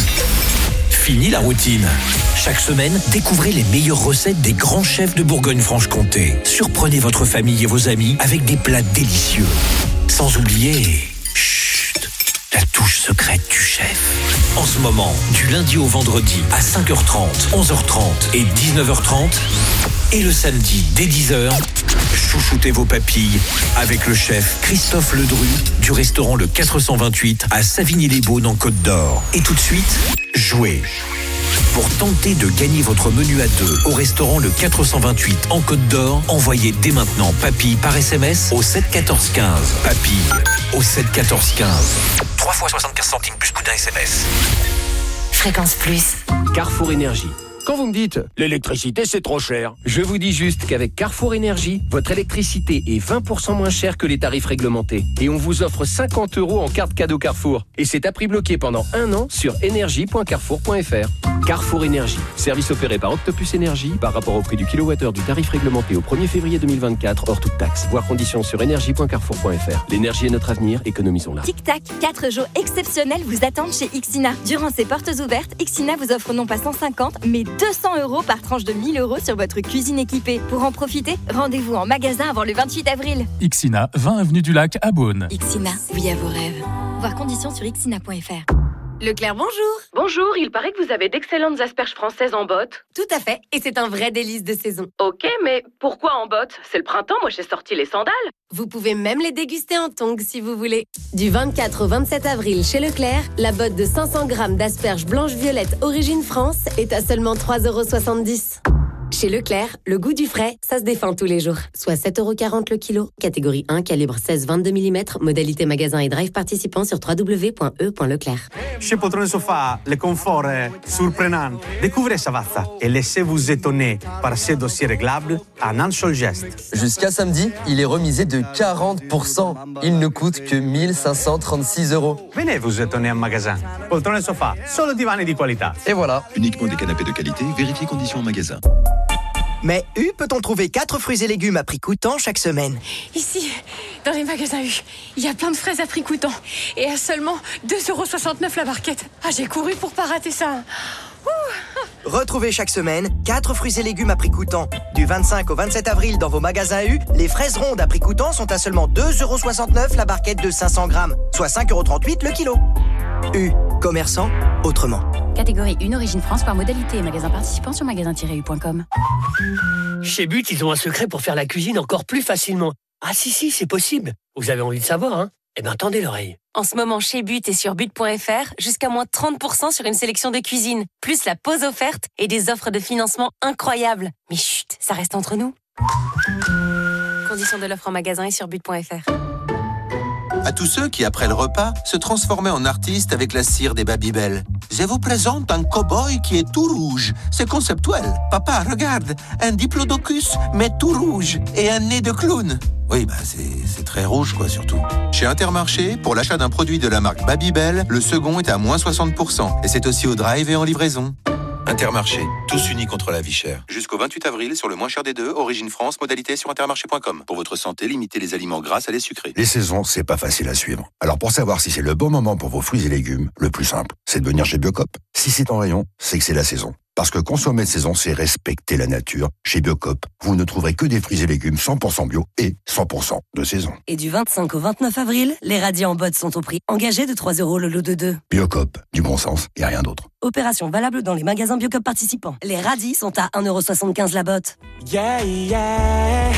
fini la routine. Chaque semaine, découvrez les meilleures recettes des grands chefs de Bourgogne-Franche-Comté. Surprenez votre famille et vos amis avec des plats délicieux. Sans oublier... Chut, la touche secrète du chef. En ce moment, du lundi au vendredi à cinq heures trente, onze heures trente et dix-neuf heures trente. Et le samedi, dès dix heures, chouchoutez vos papilles avec le chef Christophe Ledru du restaurant Le quatre cent vingt-huit à Savigny-les-Beaunes en Côte d'Or. Et tout de suite, jouez. Pour tenter de gagner votre menu à deux au restaurant Le quatre cent vingt-huit en Côte d'Or, envoyez dès maintenant papilles par S M S au sept quatorze quinze. Papilles au sept quatorze quinze. trois fois soixante-quinze centimes plus coût d'un S M S. Fréquence Plus. Carrefour Énergie. Quand vous me dites « l'électricité c'est trop cher », je vous dis juste qu'avec Carrefour Énergie, votre électricité est vingt pour cent moins chère que les tarifs réglementés. Et on vous offre cinquante euros en carte cadeau Carrefour. Et c'est à prix bloqué pendant un an sur énergie point carrefour point f r. Carrefour Énergie, service opéré par Octopus Énergie par rapport au prix du kilowattheure du tarif réglementé au premier février deux mille vingt-quatre, hors toute taxe. Voir conditions sur énergie point carrefour point f r. L'énergie est notre avenir, économisons-la. Tic-tac, quatre jours exceptionnels vous attendent chez Ixina. Durant ces portes ouvertes, Ixina vous offre non pas cent cinquante, mais deux cents euros par tranche de mille euros sur votre cuisine équipée. Pour en profiter, rendez-vous en magasin avant le vingt-huit avril. Ixina, vingt avenue du Lac à Beaune. Ixina, oui à vos rêves. Voir conditions sur ixina point f r. Leclerc, bonjour. Bonjour, il paraît que vous avez d'excellentes asperges françaises en botte. Tout à fait, et c'est un vrai délice de saison. Ok, mais pourquoi en botte? C'est le printemps, moi j'ai sorti les sandales. Vous pouvez même les déguster en tongs si vous voulez. Du vingt-quatre au vingt-sept avril chez Leclerc, la botte de cinq cents grammes d'asperges blanches-violettes origine France est à seulement trois euros soixante-dix. Chez Leclerc, le goût du frais, ça se défend tous les jours. Soit sept euros quarante le kilo. Catégorie un, calibre seize vingt-deux millimètres. Modalité magasin et drive participant sur w w w point e point leclerc. Chez Poltrone Sofa, le confort est surprenant. Découvrez Savazza et laissez-vous étonner par ces dossiers réglables en un seul geste. Jusqu'à samedi, il est remisé de quarante pour cent. Il ne coûte que mille cinq cent trente-six euros. Venez vous étonner en magasin. Poltrone Sofa, solo divani di qualità. Et voilà. Uniquement des canapés de qualité, vérifiez conditions en magasin. Mais U peut-on trouver quatre fruits et légumes à prix coûtant chaque semaine? Ici, dans les magasins U, il y a plein de fraises à prix coûtant. Et à seulement deux euros soixante-neuf la barquette. Ah, j'ai couru pour pas rater ça. Ouh. Retrouvez chaque semaine quatre fruits et légumes à prix coûtant. Du vingt-cinq au vingt-sept avril dans vos magasins U, les fraises rondes à prix coûtant sont à seulement deux euros soixante-neuf la barquette de cinq cents grammes, soit cinq euros trente-huit le kilo. U, commerçant autrement. Catégorie un, origine France, par modalité et magasin participant sur magasin tiret u point com. Chez But, ils ont un secret pour faire la cuisine encore plus facilement. Ah si, si, c'est possible. Vous avez envie de savoir, hein? Eh bien, tendez l'oreille. En ce moment, chez But et sur but point f r, jusqu'à moins trente pour cent sur une sélection de cuisine, plus la pause offerte et des offres de financement incroyables. Mais chut, ça reste entre nous. Conditions de l'offre en magasin et sur but point f r. À tous ceux qui, après le repas, se transformaient en artistes avec la cire des Babybel. Je vous présente un cow-boy qui est tout rouge. C'est conceptuel. Papa, regarde, un diplodocus, mais tout rouge, et un nez de clown. Oui, bah c'est, c'est très rouge, quoi, surtout. Chez Intermarché, pour l'achat d'un produit de la marque Babybel, le second est à moins soixante pour cent. Et c'est aussi au drive et en livraison. Intermarché, tous unis contre la vie chère. Jusqu'au vingt-huit avril, sur le moins cher des deux, Origine France, modalité sur intermarché point com. Pour votre santé, limitez les aliments gras à les sucrés. Les saisons, c'est pas facile à suivre. Alors pour savoir si c'est le bon moment pour vos fruits et légumes, le plus simple, c'est de venir chez Biocop. Si c'est en rayon, c'est que c'est la saison. Parce que consommer de saison, c'est respecter la nature. Chez Biocop, vous ne trouverez que des fruits et légumes cent pour cent bio et cent pour cent de saison. Et du vingt-cinq au vingt-neuf avril, les radis en botte sont au prix engagé de trois euros le lot de deux. Biocop, du bon sens et rien d'autre. Opération valable dans les magasins Biocop participants. Les radis sont à un euro soixante-quinze la botte. Yeah, yeah.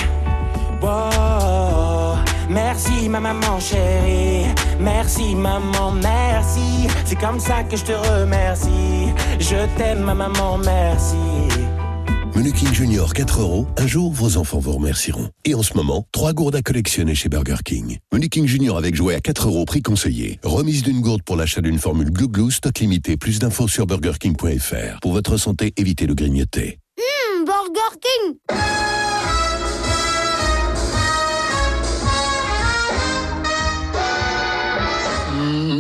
Wow. Merci ma maman chérie. Merci maman, merci. C'est comme ça que je te remercie. Je t'aime ma maman, merci. Menu King Junior quatre euros, un jour vos enfants vous remercieront. Et en ce moment, trois gourdes à collectionner chez Burger King. Menu King Junior avec jouet à quatre euros, prix conseillé. Remise d'une gourde pour l'achat d'une formule Glou Glou, stock limité. Plus d'infos sur burger king point f r. Pour votre santé, évitez le grignoter. Mmh, Burger King.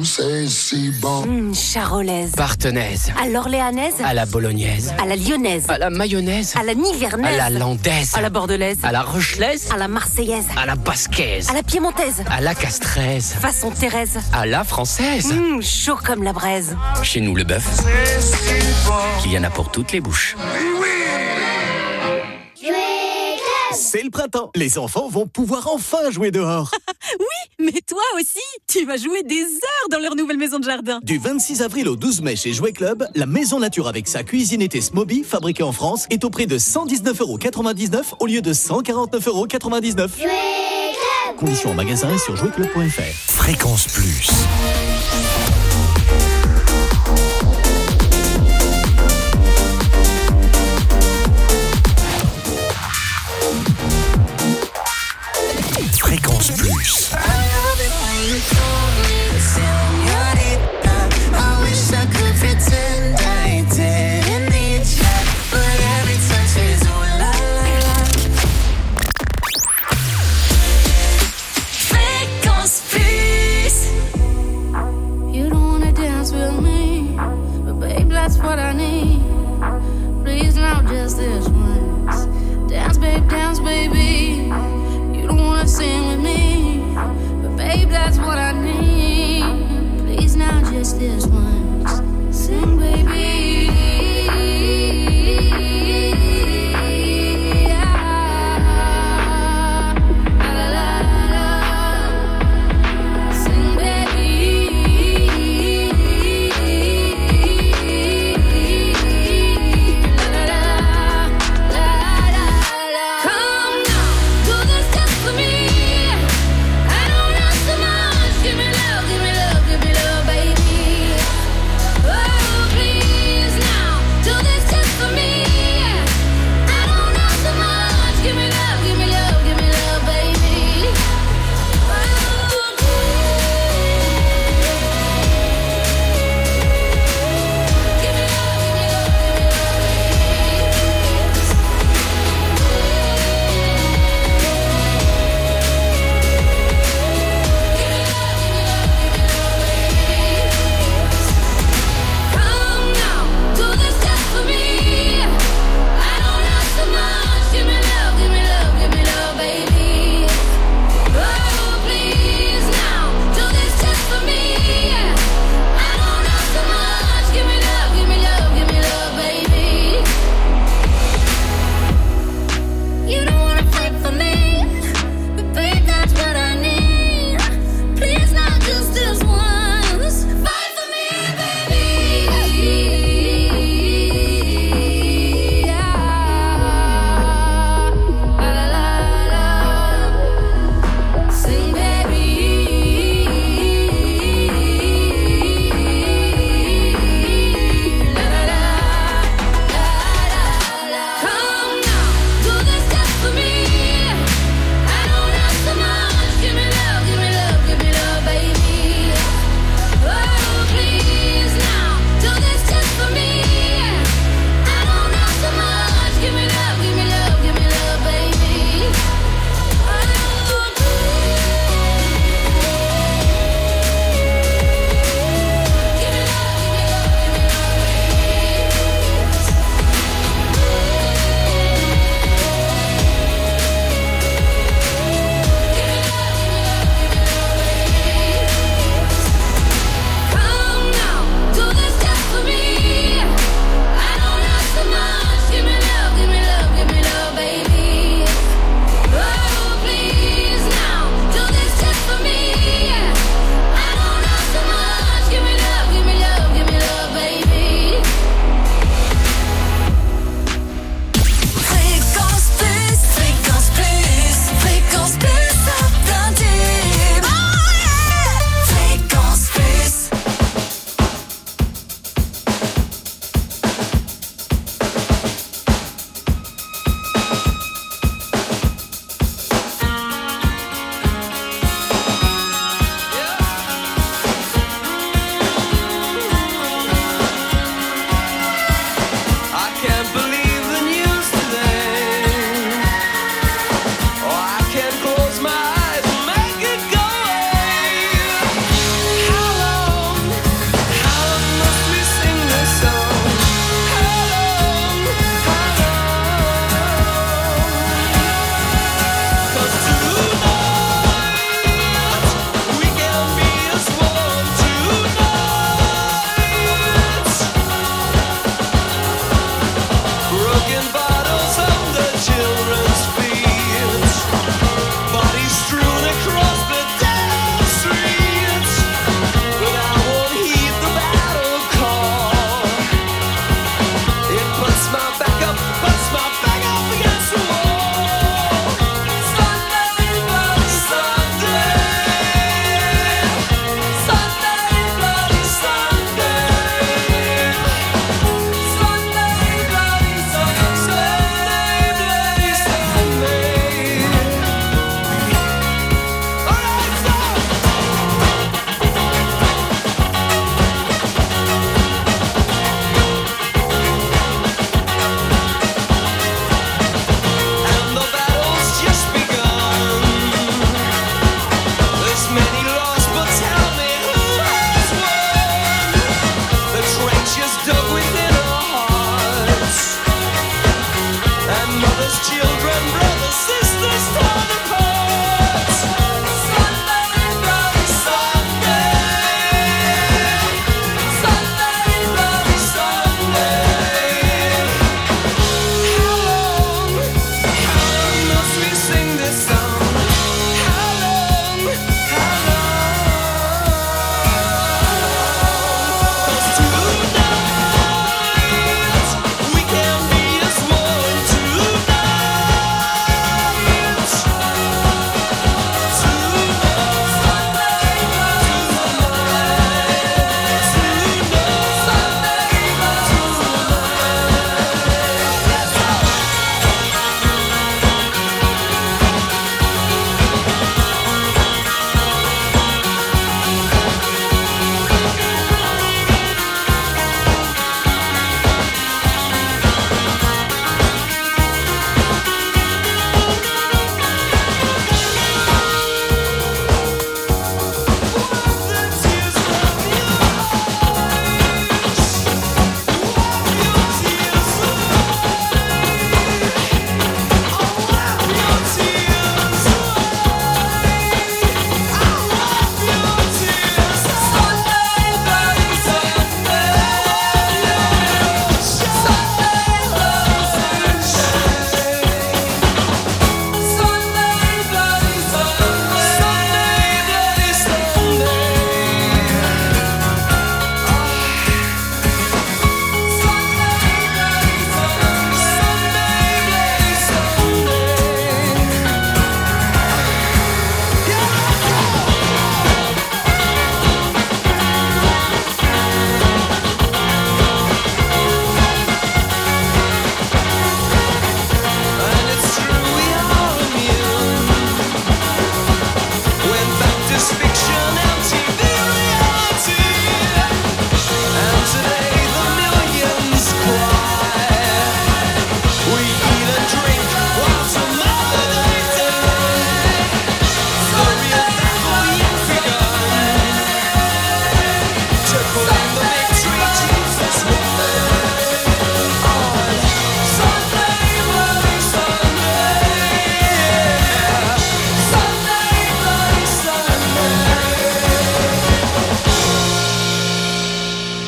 c'est si bon. Mmh, charolaise. Partenaise. À l'orléanaise. À la bolognaise. À la lyonnaise. À la mayonnaise. À la nivernaise. À la landaise. À la bordelaise. À la rochelaise. À la marseillaise. À la basquaise. À la piémontaise. À la castraise. Façon Thérèse. À la française. Mmh, chaud comme la braise. Chez nous, le bœuf, il y en a pour toutes les bouches. C'est le printemps. Les enfants vont pouvoir enfin jouer dehors. Oui, mais toi aussi, tu vas jouer des heures dans leur nouvelle maison de jardin. Du vingt-six avril au douze mai chez Jouet Club, la maison nature avec sa cuisine été Smoby, fabriquée en France, est au prix de cent dix-neuf euros quatre-vingt-dix-neuf au lieu de cent quarante-neuf euros quatre-vingt-dix-neuf. Jouet Club. Conditions en magasin et sur jouet club point f r. Fréquence Plus. Fréquence Plus. Fréquence Plus. You don't wanna dance with me, but babe, that's what I need. Please now, just this once. Dance, babe, dance, baby. You don't wanna sing with me, but babe, that's what I need. Please now, just this one.